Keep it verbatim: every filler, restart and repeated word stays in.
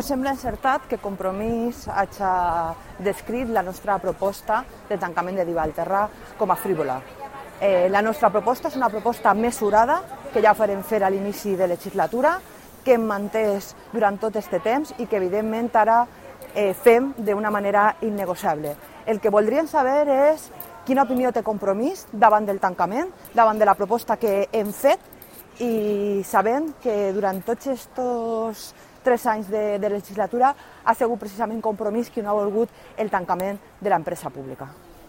Sembla encertat que Compromís hagi descrit la nostra proposta de tancament de Diva al Terrar com a frívola. Eh, la nostra proposta és una proposta mesurada, que ja farem fer a l'inici de legislatura, que hem mantès durant tot aquest temps i que evidentment ara eh, fem d'una manera innegociable. El que voldríem saber és quina opinió té Compromís davant del tancament, davant de la proposta que hem fet, i sabent que durant tots aquests tres anys de, de legislatura ha sigut precisament Compromís qui no ha volgut el tancament de l'empresa pública.